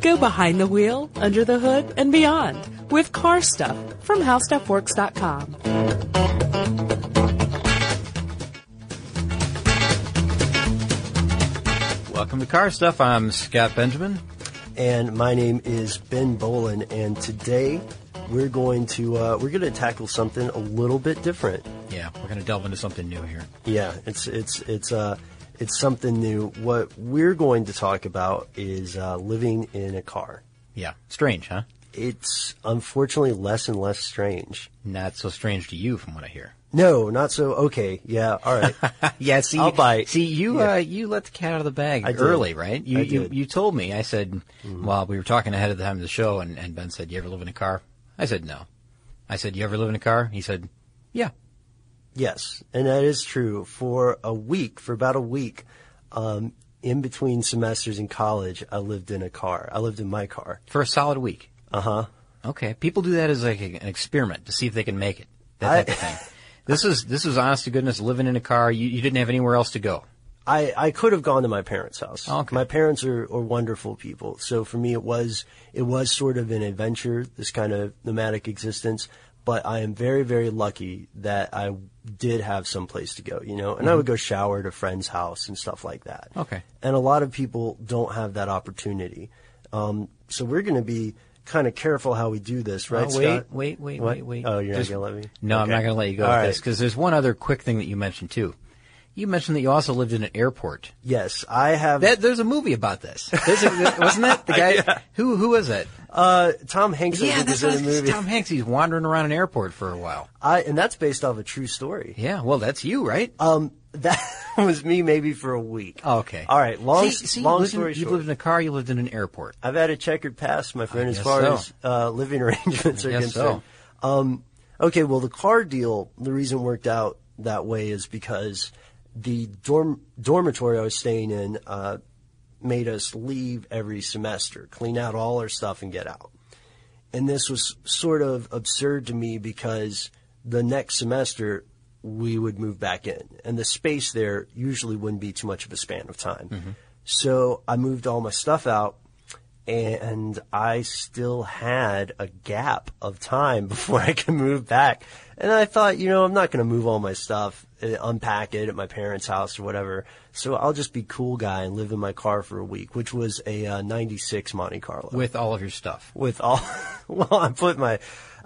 Go behind the wheel, under the hood, and beyond with Car Stuff from HowStuffWorks.com. Welcome to Car Stuff. I'm Scott Benjamin. And my name is Ben Bolin, and today we're going to tackle something a little bit different. Yeah, we're going to delve into something new here. Yeah, it's something new. What we're going to talk about is living in a car. Yeah, strange, huh? It's unfortunately less and less strange. Not so strange to you, from what I hear. No, not so. Okay, yeah, all right. Yeah, see, I'll bite. See, you let the cat out of the bag early, right? You told me. I said, well, we were talking ahead of the time of the show, and Ben said, "You ever live in a car?" I said, "No." I said, "You ever live in a car?" He said, "Yeah." Yes, and that is true. For about a week, in between semesters in college, I lived in a car. I lived in my car. For a solid week? Uh-huh. Okay. People do that as like an experiment to see if they can make it. That type of thing. This is honest to goodness, living in a car. You didn't have anywhere else to go. I could have gone to my parents' house. Okay. My parents are wonderful people. So for me, it was sort of an adventure, this kind of nomadic existence. But I am very, very lucky that I did have some place to go, and I would go shower at a friend's house and stuff like that. Okay. And a lot of people don't have that opportunity. So we're going to be kind of careful how we do this, right, Scott? Wait. Oh, you're not going to let me? No, okay. I'm not going to let you go with this, because there's one other quick thing that you mentioned, too. You mentioned that you also lived in an airport. Yes, I have. There's a movie about this. Wasn't that the guy? Yeah. Who was it? Tom Hanks. Yeah, that's in the movie. Tom Hanks. He's wandering around an airport for a while. And that's based off a true story. Yeah, well, that's you, right? That was me maybe for a week. Oh, okay. All right. Long story short. You lived in a car. You lived in an airport. I've had a checkered past, my friend, as far as living arrangements are concerned. So. Okay. Well, the car deal. The reason it worked out that way is because the dormitory I was staying in made us leave every semester, clean out all our stuff, and get out. And this was sort of absurd to me because the next semester we would move back in, and the space there usually wouldn't be too much of a span of time. Mm-hmm. So I moved all my stuff out, and I still had a gap of time before I could move back. And I thought, I'm not going to move all my stuff, unpack it at my parents' house or whatever. So I'll just be cool guy and live in my car for a week, which was a 96 Monte Carlo. With all of your stuff. Well, I put my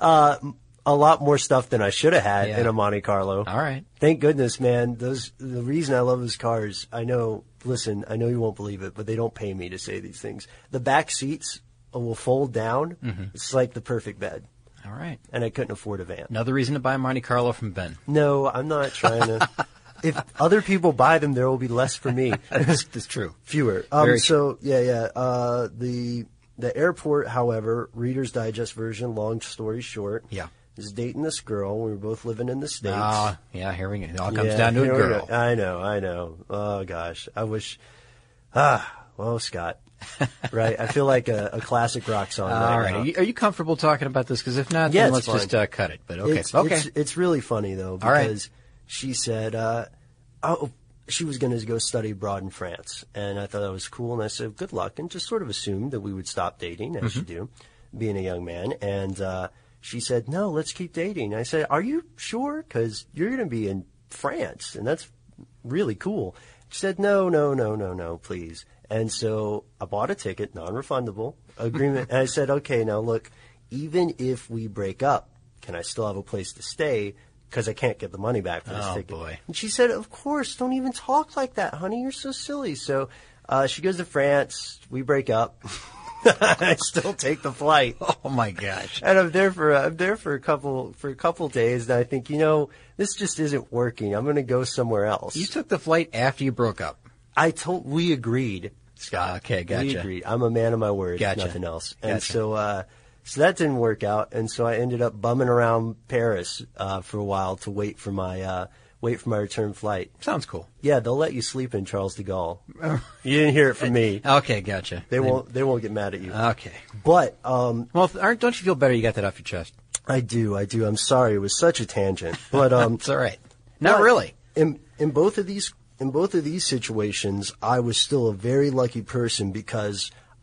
a lot more stuff than I should have had in a Monte Carlo. All right. Thank goodness, man. The reason I love those cars, I know you won't believe it, but they don't pay me to say these things. The back seats will fold down. Mm-hmm. It's like the perfect bed. All right. And I couldn't afford a van. Another reason to buy a Monte Carlo from Ben. No, I'm not trying to. If other people buy them, there will be less for me. That's true. Fewer. So, the airport, however, Reader's Digest version, long story short. Yeah. Is dating this girl. We were both living in the States. Yeah, here we go. It all comes down to a girl. I know. Oh, gosh. I wish. Scott. Right? I feel like a classic rock song right now. Are you comfortable talking about this? Because if not, then let's just cut it. But okay. It's really funny, though, because she said, she was going to go study abroad in France. And I thought that was cool. And I said, good luck. And just sort of assumed that we would stop dating, as you do, being a young man. And she said, no, let's keep dating. I said, are you sure? Because you're going to be in France, and that's really cool. She said, no, please. And so I bought a ticket, non-refundable agreement. And I said, okay, now look, even if we break up, can I still have a place to stay? Because I can't get the money back for this ticket. Oh, boy. And she said, of course, don't even talk like that, honey. You're so silly. So she goes to France. We break up. I still take the flight. Oh my gosh! And I'm there for a couple days, and I think this just isn't working. I'm going to go somewhere else. You took the flight after you broke up. We agreed, Scott. Okay, gotcha. We agreed. I'm a man of my word. Gotcha. Nothing else. And so that didn't work out, and so I ended up bumming around Paris for a while to wait for my return flight. Sounds cool. Yeah, they'll let you sleep in Charles de Gaulle. You didn't hear it from me. Okay, gotcha. They won't get mad at you. Okay. But well, don't you feel better you got that off your chest? I do. I'm sorry. It was such a tangent. But it's all right. Not really. In both of these situations, I was still a very lucky person because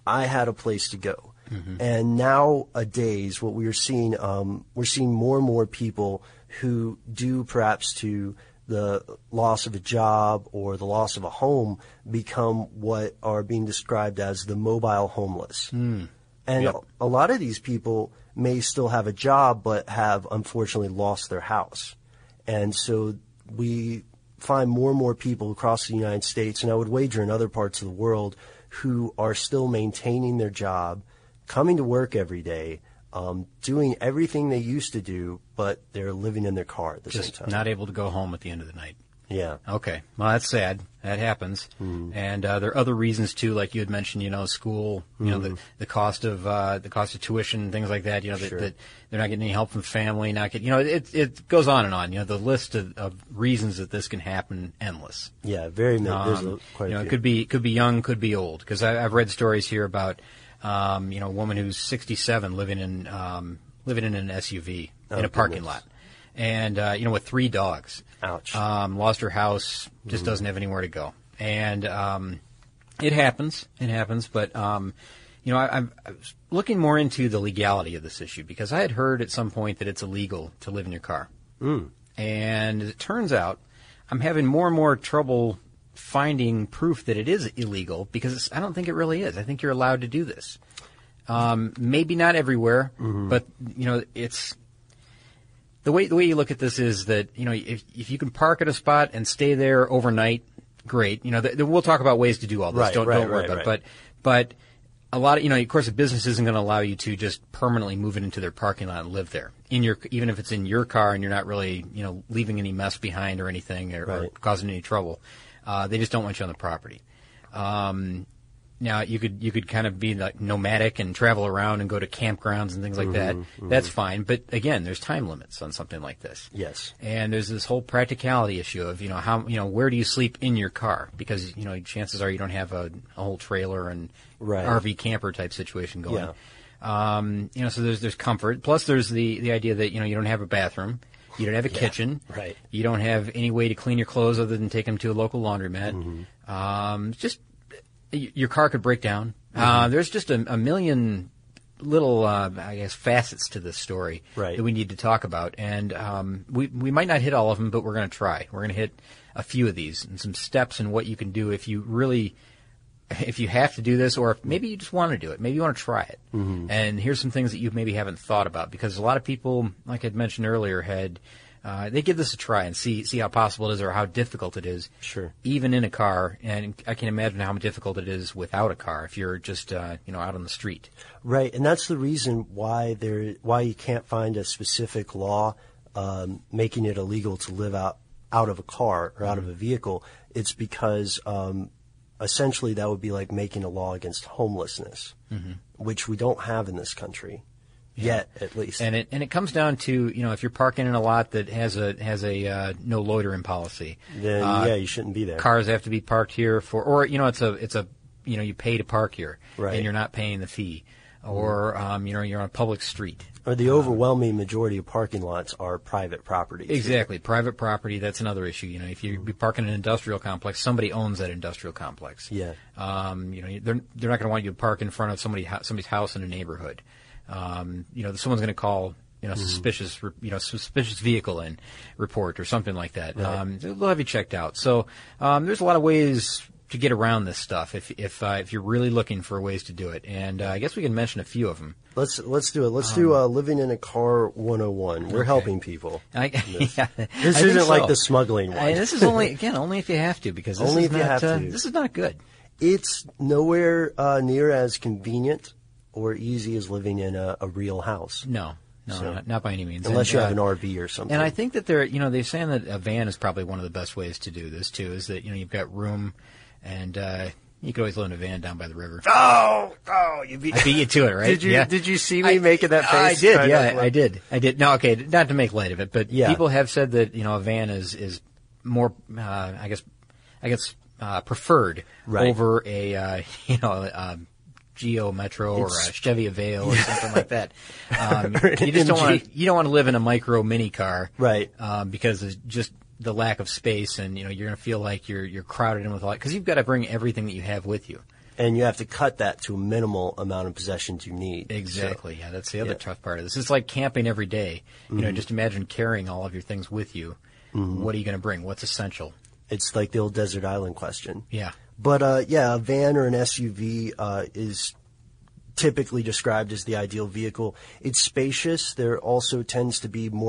I had a place to go. And nowadays, what we're seeing more and more people who, due perhaps to the loss of a job or the loss of a home, become what are being described as the mobile homeless. And a lot of these people may still have a job but have unfortunately lost their house. And so we find more and more people across the United States, and I would wager in other parts of the world, who are still maintaining their job, coming to work every day, doing everything they used to do, but they're living in their car at the same time. Not able to go home at the end of the night. Yeah. Okay. Well, that's sad. That happens. And there are other reasons too, like you had mentioned. School. The cost of tuition, things like that. That they're not getting any help from family. Not getting. It goes on and on. The list of reasons that this can happen, endless. Yeah. Very many. There's quite a few. It could be young, could be old. Because I've read stories here about a woman who's 67 living in an SUV in a parking lot. And, with 3 dogs. Ouch. Lost her house, just doesn't have anywhere to go. And, it happens, but, I was looking more into the legality of this issue because I had heard at some point that it's illegal to live in your car. And as it turns out, I'm having more and more trouble finding proof that it is illegal because I don't think it really is. I think you're allowed to do this. Maybe not everywhere, but, it's... The way you look at this is that, if you can park at a spot and stay there overnight, great. We'll talk about ways to do all this. Right, don't worry about it. But a lot of, of course, a business isn't going to allow you to just permanently move it into their parking lot and live there. Even if it's in your car and you're not really, leaving any mess behind or anything or causing any trouble. They just don't want you on the property. Now you could kind of be like nomadic and travel around and go to campgrounds and things like that. That's fine, but again, there's time limits on something like this. Yes. And there's this whole practicality issue of where do you sleep in your car, because chances are you don't have a whole trailer and RV camper type situation going. Yeah. So there's comfort. Plus there's the idea that you don't have a bathroom. You don't have a kitchen. Right. You don't have any way to clean your clothes other than take them to a local laundromat. Just your car could break down. There's just a million little, facets to this story that we need to talk about. And we might not hit all of them, but we're going to try. We're going to hit a few of these and some steps and what you can do if you have to do this, or if maybe you just want to do it. Maybe you want to try it. And here's some things that you maybe haven't thought about, because a lot of people, like I'd mentioned earlier, they give this a try and see how possible it is or how difficult it is. Sure. Even in a car, and I can imagine how difficult it is without a car if you're just out on the street. Right, and that's the reason why you can't find a specific law making it illegal to live out of a car or out of a vehicle. It's because essentially that would be like making a law against homelessness, which we don't have in this country. Yet, at least. And it comes down to, if you're parking in a lot that has a no loitering policy, then you shouldn't be there. Cars have to be parked here it's a you pay to park here, and you're not paying the fee, or you're on a public street. Or the overwhelming majority of parking lots are private property. Exactly, private property. That's another issue. If you be parking in an industrial complex, somebody owns that industrial complex. Yeah. They're not going to want you to park in front of somebody's house in a neighborhood. Someone's going to call, suspicious vehicle in report or something like that. Right. They'll have you checked out. So, there's a lot of ways to get around this stuff if you're really looking for ways to do it. And, I guess we can mention a few of them. Let's do it. Let's do Living in a Car 101. We're helping people. This isn't like the smuggling one. This is only if you have to, because this is not good. It's nowhere near as convenient or easy as living in a real house. No, not by any means. Unless you have an RV or something. And I think that they're saying that a van is probably one of the best ways to do this too, is that, you've got room and, you could always live in a van down by the river. Oh, I beat you to it, right? Did you see me making that face? I did. No, okay, not to make light of it, but people have said that, a van is more, I guess, preferred over a Geo Metro or a Chevy Avail or something like that. You just don't want to live in a micro mini car, right? Because it's just the lack of space, and you're going to feel like you're crowded in with a lot, because you've got to bring everything that you have with you. And you have to cut that to a minimal amount of possessions you need. Exactly. So, yeah, that's the other tough part of this. It's like camping every day. You know, just imagine carrying all of your things with you. What are you going to bring? What's essential? It's like the old desert island question. Yeah. But, a van or an SUV is typically described as the ideal vehicle. It's spacious. There also tends to be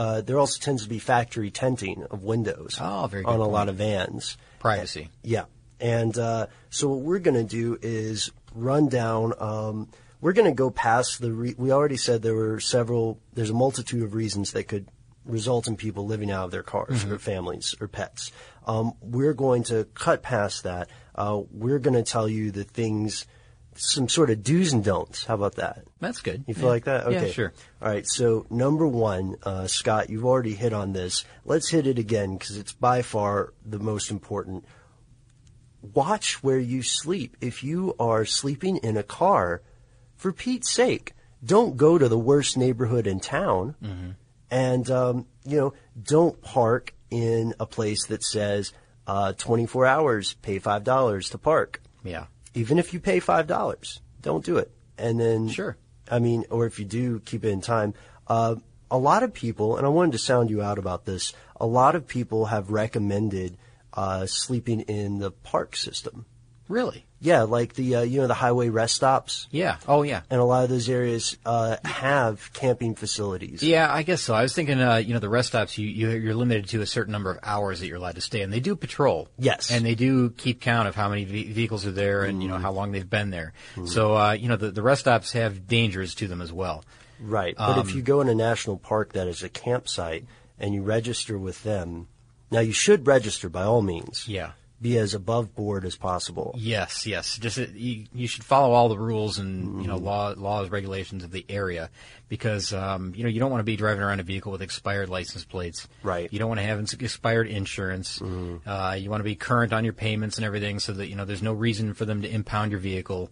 factory tenting of windows very good on a point. lot of vans. Privacy. Yeah. And so what we're going to do is run down. We're going to go past we already said there's a multitude of reasons that could result in people living out of their cars or families or pets. We're going to cut past that. We're going to tell you the things, some sort of do's and don'ts. How about that? That's good. You feel like that? Okay. Yeah, sure. All right. So number one, Scott, you've already hit on this. Let's hit it again because it's by far the most important. Watch where you sleep. If you are sleeping in a car, for Pete's sake, don't go to the worst neighborhood in town. And, don't park in a place that says 24 hours, pay $5 to park. Yeah. Even if you pay $5, don't do it. And then, Sure. Or if you do, keep it in time. A lot of people, and I wanted to sound you out about this, a lot of people have recommended sleeping in the park system. Really? Yeah, like the highway rest stops. Yeah. Oh, yeah. And a lot of those areas have camping facilities. Yeah, I guess so. I was thinking, the rest stops, you're limited to a certain number of hours that you're allowed to stay, and they do patrol. Yes. And they do keep count of how many vehicles are there and, how long they've been there. So, the rest stops have dangers to them as well. Right. But if you go in a national park that is a campsite and you register with them, now you should register by all means. Yeah. Be as above board as possible. Yes. Just you should follow all the rules and laws, regulations of the area, because you don't want to be driving around a vehicle with expired license plates. Right. You don't want to have expired insurance. You want to be current on your payments and everything, so that there's no reason for them to impound your vehicle.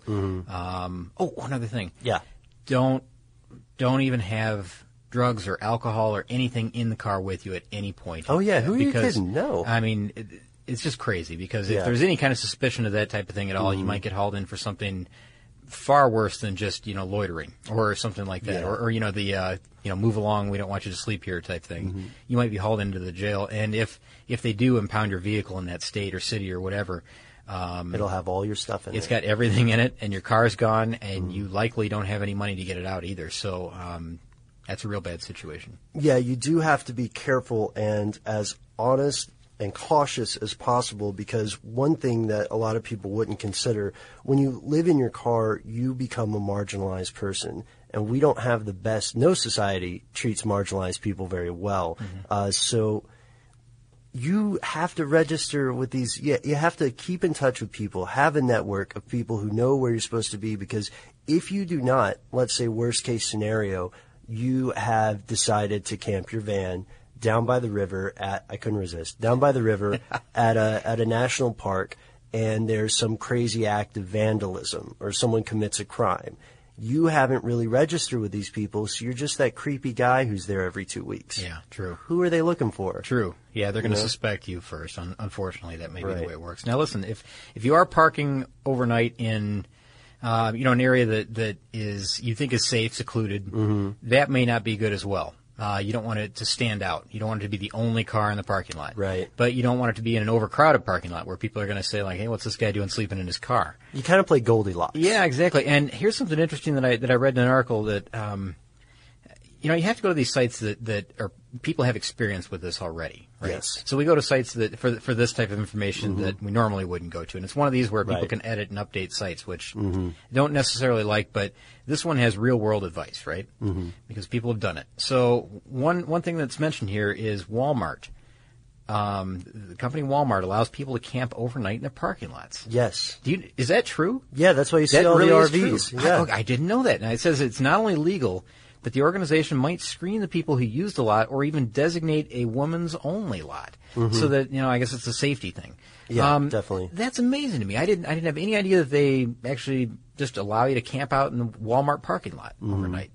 One other thing. Yeah. Don't even have drugs or alcohol or anything in the car with you at any point. Oh yeah, who are you kidding? No. I mean, it's just crazy, because if there's any kind of suspicion of that type of thing at all, you might get hauled in for something far worse than just, loitering or something like that. Yeah. Or move along, we don't want you to sleep here type thing. You might be hauled into the jail. And if they do impound your vehicle in that state or city or whatever, it'll have all your stuff in it. It's got everything in it, and your car's gone, and you likely don't have any money to get it out either. So, that's a real bad situation. Yeah, you do have to be careful and as honest and cautious as possible, because one thing that a lot of people wouldn't consider, when you live in your car, you become a marginalized person. And we don't have the best, no society treats marginalized people very well. So you have to register with these, you have to keep in touch with people, have a network of people who know where you're supposed to be, because if you do not, let's say worst case scenario, you have decided to camp your van down by the river I couldn't resist, down by the river at a national park, and there's some crazy act of vandalism or someone commits a crime. You haven't really registered with these people, so you're just that creepy guy who's there every 2 weeks. Yeah, true. Who are they looking for? True. Yeah, they're going to suspect you first. Unfortunately, that may be the way it works. Now, listen, if you are parking overnight in an area that is you think is safe, secluded, that may not be good as well. You don't want it to stand out. You don't want it to be the only car in the parking lot. Right. But you don't want it to be in an overcrowded parking lot where people are going to say, like, hey, what's this guy doing sleeping in his car? You kind of play Goldilocks. Yeah, exactly. And here's something interesting that I read in an article that, you have to go to these sites that are people have experience with this already, right? Yes. So we go to sites that for this type of information that we normally wouldn't go to, and it's one of these where people can edit and update sites, which don't necessarily like, but this one has real world advice, right? Because people have done it. So one thing that's mentioned here is Walmart. The company Walmart allows people to camp overnight in their parking lots. Yes. Is that true? Yeah, that's why you see all the RVs. Yeah. I didn't know that. And it says it's not only legal, but the organization might screen the people who use the lot or even designate a woman's only lot. So that, I guess it's a safety thing. Yeah, definitely. That's amazing to me. I didn't have any idea that they actually just allow you to camp out in the Walmart parking lot overnight.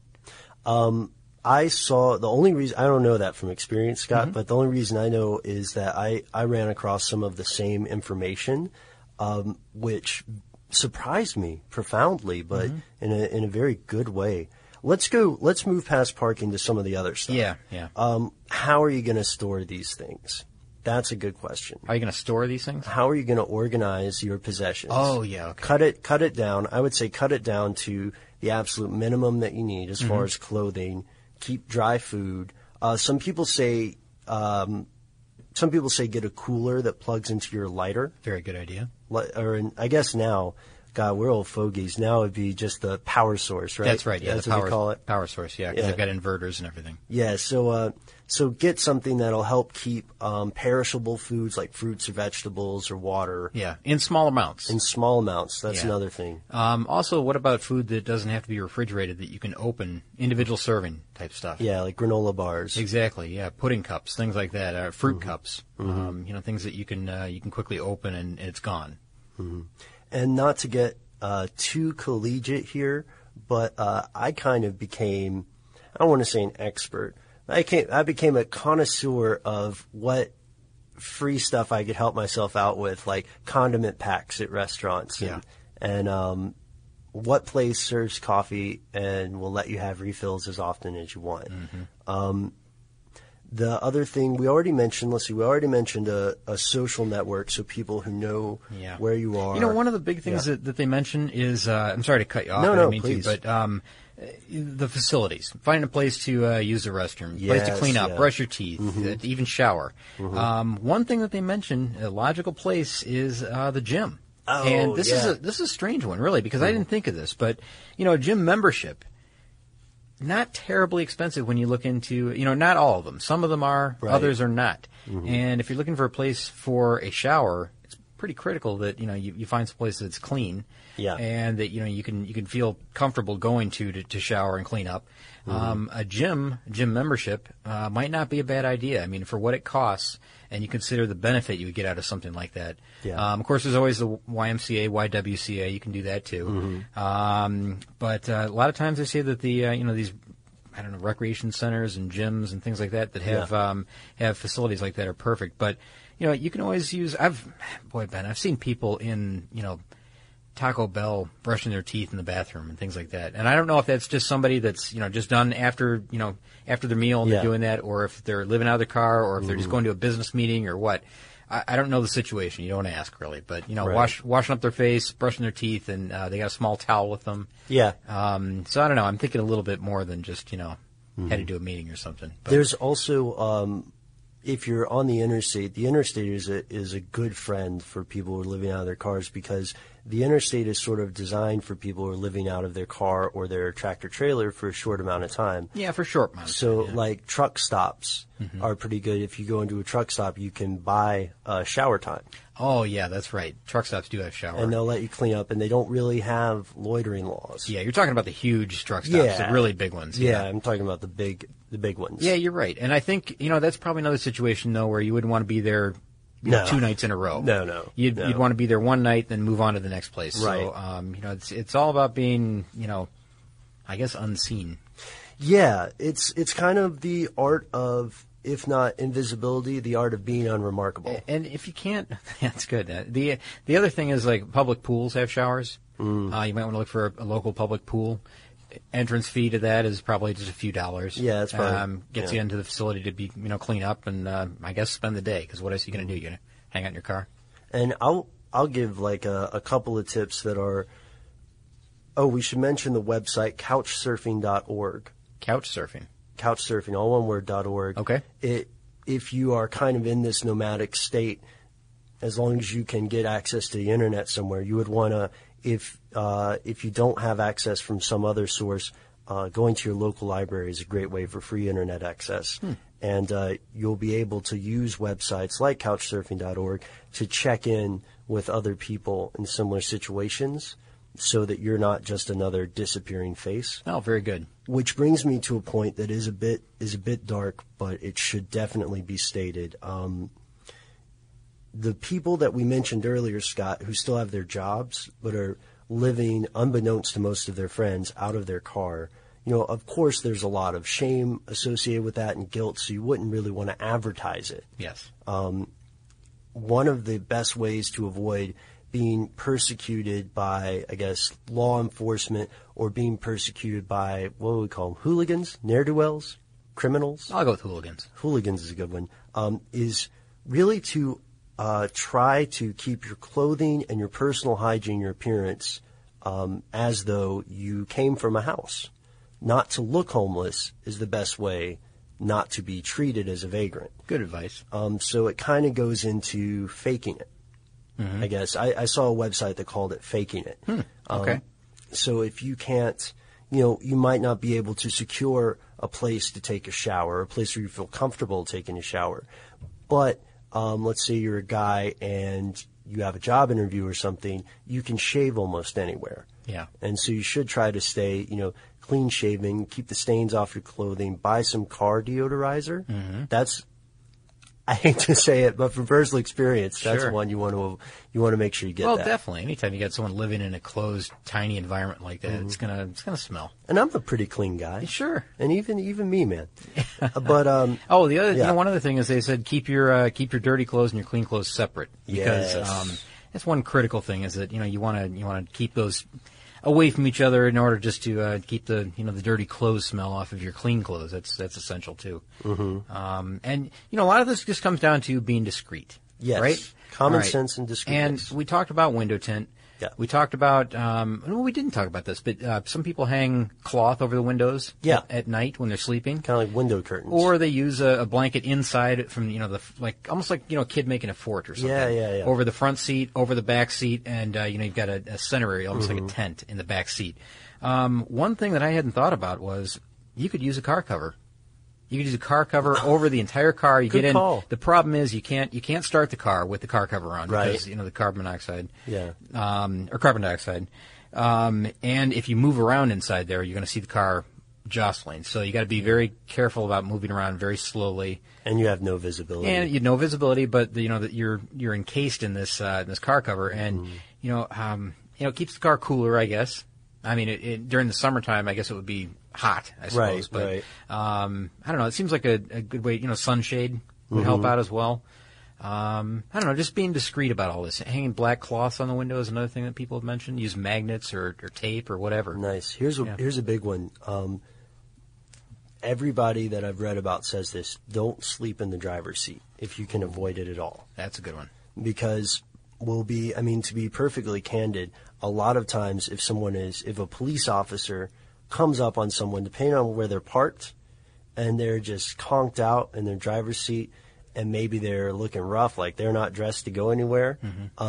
I saw, the only reason, I don't know that from experience, Scott, but the only reason I know is that I ran across some of the same information, which surprised me profoundly, but in a very good way. Let's move past parking to some of the other stuff. Yeah. How are you going to store these things? That's a good question. Are you going to store these things? How are you going to organize your possessions? Oh, yeah, okay. Cut it down. I would say cut it down to the absolute minimum that you need as far as clothing. Keep dry food. Some people say get a cooler that plugs into your lighter. Very good idea. I guess now, God, we're old fogies. Now it'd be just the power source, right? That's right. Yeah, that's what we call it. Power source. Yeah, because they've got inverters and everything. Yeah. So get something that'll help keep perishable foods like fruits or vegetables or water. Yeah, in small amounts. In small amounts. That's another thing. Also, what about food that doesn't have to be refrigerated that you can open, individual serving type stuff? Yeah, like granola bars. Exactly. Yeah, pudding cups, things like that. Fruit cups. Things that you can quickly open and it's gone. And not to get too collegiate here, but I kind of became, I don't want to say an expert. I became a connoisseur of what free stuff I could help myself out with, like condiment packs at restaurants. And what place serves coffee and will let you have refills as often as you want. The other thing we already mentioned, a social network, so people who know where you are. You know, one of the big things that they mention is, I'm sorry to cut you off. No, I didn't mean please. to, but the facilities. Find a place to use the restroom, place to clean up, brush your teeth, to even shower. One thing that they mention, a logical place, is the gym. Oh, and this is a strange one, really, because I didn't think of this. But, a gym membership, not terribly expensive when you look into, not all of them. Some of them are, others are not. And if you're looking for a place for a shower, it's pretty critical that, you find some place that's clean. Yeah. And that, you can feel comfortable going to shower and clean up. A gym membership, might not be a bad idea. I mean, for what it costs, and you consider the benefit you would get out of something like that. Yeah. Of course, there's always the YMCA, YWCA. You can do that too. But a lot of times they say that the these recreation centers and gyms and things like that have facilities like that are perfect. But you can always use. Ben, I've seen people in Taco Bell brushing their teeth in the bathroom and things like that. And I don't know if that's just somebody that's, just done after their meal and they're doing that, or if they're living out of their car, or if they're just going to a business meeting or what. I don't know the situation. You don't ask really, but washing up their face, brushing their teeth, and they got a small towel with them. Yeah. So I don't know. I'm thinking a little bit more than just heading to a meeting or something. But there's also if you're on the interstate is a good friend for people who are living out of their cars, because the interstate is sort of designed for people who are living out of their car or their tractor trailer for a short amount of time. Yeah, for short amount of time. So, like, truck stops are pretty good. If you go into a truck stop, you can buy shower time. Oh, yeah, that's right. Truck stops do have shower. And they'll let you clean up, and they don't really have loitering laws. Yeah, you're talking about the huge truck stops, the really big ones. Yeah, I'm talking about the big ones. Yeah, you're right. And I think, that's probably another situation, though, where you wouldn't want to be there 2 nights in a row. No. You'd want to be there one night, then move on to the next place. Right. So, it's all about being, I guess unseen. Yeah, it's kind of the art of, if not invisibility, the art of being unremarkable. And if you can't, that's good. The other thing is, like, public pools have showers. You might want to look for a local public pool. Entrance fee to that is probably just a few dollars. Yeah, that's probably gets you into the facility to be clean up and I guess spend the day, because what else are you going to do? You're going to hang out in your car? And I'll give like a couple of tips that are. Oh, we should mention the website couchsurfing.org. Couchsurfing, all one word, .org. Okay. If you are kind of in this nomadic state, as long as you can get access to the internet somewhere, you would want to. If you don't have access from some other source, going to your local library is a great way for free internet access. And you'll be able to use websites like couchsurfing.org to check in with other people in similar situations, so that you're not just another disappearing face. Oh, very good. Which brings me to a point that is a bit dark, but it should definitely be stated. The people that we mentioned earlier, Scott, who still have their jobs but are living, unbeknownst to most of their friends, out of their car, of course there's a lot of shame associated with that and guilt, so you wouldn't really want to advertise it. Yes. One of the best ways to avoid being persecuted by, I guess, law enforcement, or being persecuted by, what do we call them, hooligans, ne'er-do-wells, criminals? I'll go with hooligans. Hooligans is a good one. Is really to try to keep your clothing and your personal hygiene, your appearance, as though you came from a house. Not to look homeless is the best way not to be treated as a vagrant. Good advice. So it kind of goes into faking it. Mm-hmm. I guess. I saw a website that called it faking it. Okay. So if you can't, you might not be able to secure a place to take a shower, a place where you feel comfortable taking a shower. But let's say you're a guy and you have a job interview or something, you can shave almost anywhere. Yeah. And so you should try to stay, clean shaven, keep the stains off your clothing, buy some car deodorizer. Mm-hmm. That's, I hate to say it, but from personal experience, that's Sure. one you want to make sure you get. Well, that. definitely. Anytime you got someone living in a closed, tiny environment like that, it's gonna smell. And I'm a pretty clean guy. Sure. And even me, man. But the other, yeah. One other thing is they said keep your dirty clothes and your clean clothes separate, because Yes. that's one critical thing is that you want to keep those away from each other in order just to keep the the dirty clothes smell off of your clean clothes. That's essential too. Mm-hmm. And a lot of this just comes down to being discreet. yes, Right. common All right. sense and discreetness. And we talked about window tint. Yeah. We talked about, well, we didn't talk about this, but some people hang cloth over the windows Yeah. at night when they're sleeping. Kind of like window curtains. Or they use a blanket inside from, almost like, a kid making a fort or something. Yeah. Over the front seat, over the back seat, and, you've got a center area, almost like a tent in the back seat. One thing that I hadn't thought about was you could use a car cover. You could use a car cover over the entire car. You Good get in. call. The problem is you can't start the car with the car cover on Right. because the carbon monoxide. Yeah. Or carbon dioxide. And if you move around inside there, you're going to see the car jostling. So you got to be very careful about moving around very slowly. And you have no visibility. And you know visibility, but that you're encased in this car cover, and it keeps the car cooler, I guess. I mean, during the summertime, I guess it would be hot, I suppose. Right. I don't know. It seems like a good way. Sunshade would help out as well. I don't know. Just being discreet about all this. Hanging black cloths on the window is another thing that people have mentioned. Use magnets or tape or whatever. Nice. Here's a big one. Everybody that I've read about says this: don't sleep in the driver's seat if you can avoid it at all. That's a good one. Because to be perfectly candid, a lot of times if a police officer comes up on someone, depending on where they're parked, and they're just conked out in their driver's seat, and maybe they're looking rough, like they're not dressed to go anywhere,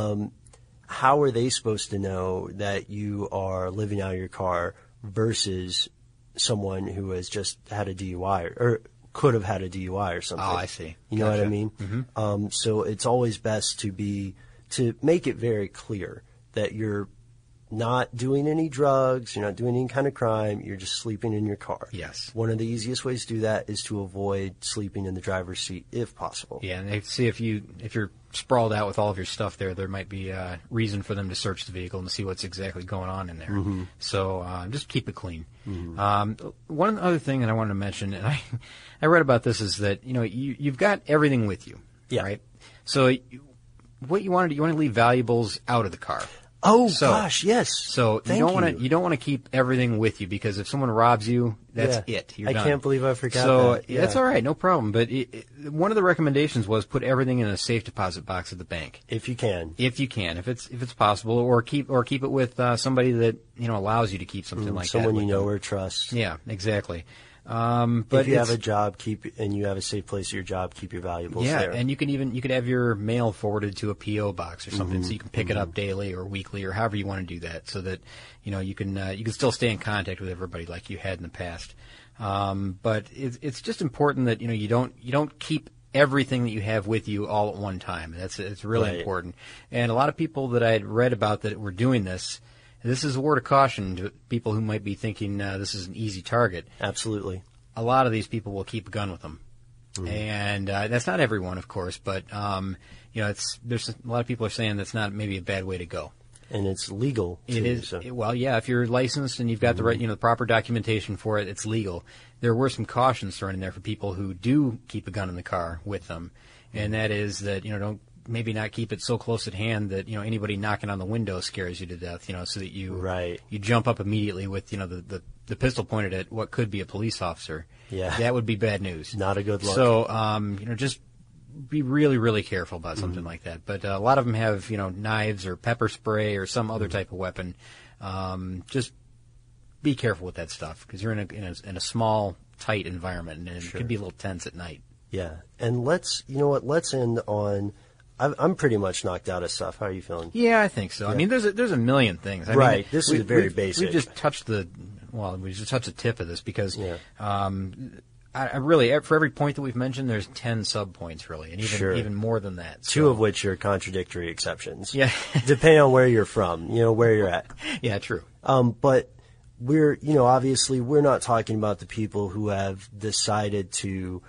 how are they supposed to know that you are living out of your car versus someone who has just had a DUI or could have had a DUI or something? Oh, I see. You know what I Gotcha. mean? Mm-hmm. So it's always best to make it very clear that you're not doing any drugs, you're not doing any kind of crime, you're just sleeping in your car. Yes. One of the easiest ways to do that is to avoid sleeping in the driver's seat if possible. Yeah, and they see if you're sprawled out with all of your stuff there might be a reason for them to search the vehicle and to see what's exactly going on in there. Mm-hmm. So just keep it clean. Mm-hmm. One other thing that I wanted to mention, and I read about this, is that you've got everything with you, Yeah. right? So what you want to leave valuables out of the car. Oh gosh, yes. So you don't want to keep everything with you, because if someone robs you, that's it. You're done. I can't believe I forgot so that. Yeah. That's all right, no problem. But one of the recommendations was put everything in a safe deposit box at the bank, if you can, if it's possible, or keep it with somebody that allows you to keep something like someone that. you know or trust. Yeah, exactly. But if you have a job, and you have a safe place at your job, keep your valuables there. And you could have your mail forwarded to a PO box or something, so you can pick it up daily or weekly or however you want to do that, so that you can still stay in contact with everybody like you had in the past. But it's just important that you don't keep everything that you have with you all at one time. It's really important. And a lot of people that I had read about that were doing this. This is a word of caution to people who might be thinking this is an easy target. Absolutely. A lot of these people will keep a gun with them. And that's not everyone, of course, but there's a lot of people are saying that's not maybe a bad way to go. And it's legal, too. It is. So. Well, yeah, if you're licensed and you've got the right, the proper documentation for it, it's legal. There were some cautions thrown in there for people who do keep a gun in the car with them, and that is that maybe not keep it so close at hand that, anybody knocking on the window scares you to death, so that you jump up immediately with, the pistol pointed at what could be a police officer. Yeah. That would be bad news. Not a good look. So, just be really, really careful about something like that. But a lot of them have, knives or pepper spray or some other type of weapon. Just be careful with that stuff because you're in a small, tight environment, and it could be a little tense at night. Yeah. And let's end on, I'm pretty much knocked out of stuff. How are you feeling? Yeah, I think so. Yeah. I mean, there's a million things. This is very basic. We just touched the tip of this because, I really, for every point that we've mentioned, there's 10 sub-points, really, and even more than that. So. 2 of which are contradictory exceptions. Yeah. Depending on where you're from, where you're at. Yeah, true. But we're, obviously we're not talking about the people who have decided to,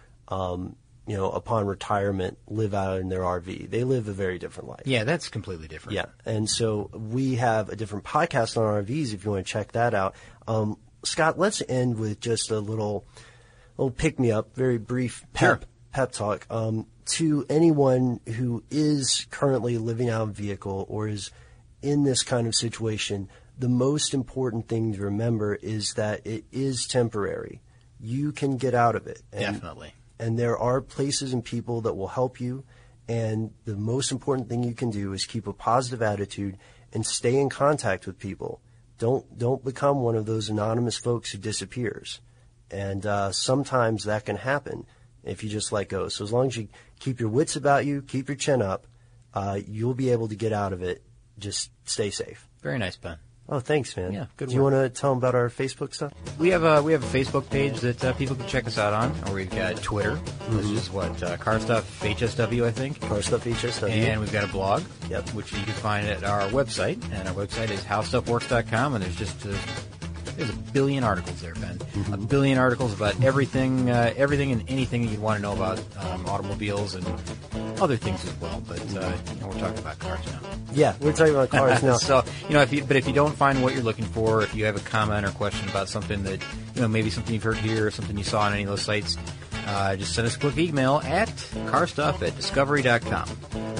upon retirement, live out in their RV. They live a very different life. Yeah, that's completely different. Yeah. And so we have a different podcast on RVs if you want to check that out. Scott, let's end with just a little pick-me-up, very brief pep talk to anyone who is currently living out a vehicle or is in this kind of situation. The most important thing to remember is that it is temporary. You can get out of it. Definitely. And there are places and people that will help you. And the most important thing you can do is keep a positive attitude and stay in contact with people. Don't become one of those anonymous folks who disappears. And sometimes that can happen if you just let go. So as long as you keep your wits about you, keep your chin up, you'll be able to get out of it. Just stay safe. Very nice, Ben. Oh, thanks, man. Yeah, good work. Do you want to tell them about our Facebook stuff? We have a Facebook page that people can check us out on, or we've got Twitter, which is Car Stuff HSW, I think. Car Stuff HSW. And we've got a blog, yep, which you can find at our website, and our website is howstuffworks.com, and there's just there's a billion articles there, Ben. A billion articles about everything and anything that you'd want to know about automobiles and other things as well. But we're talking about cars now. Yeah, we're talking about cars now. So if you don't find what you're looking for, if you have a comment or question about something that maybe something you've heard here or something you saw on any of those sites, just send us a quick email at carstuff@discovery.com.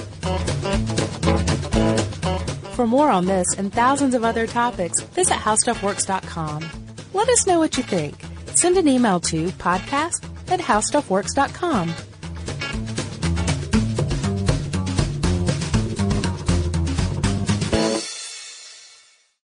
For more on this and thousands of other topics, visit howstuffworks.com. Let us know what you think. Send an email to podcast@howstuffworks.com.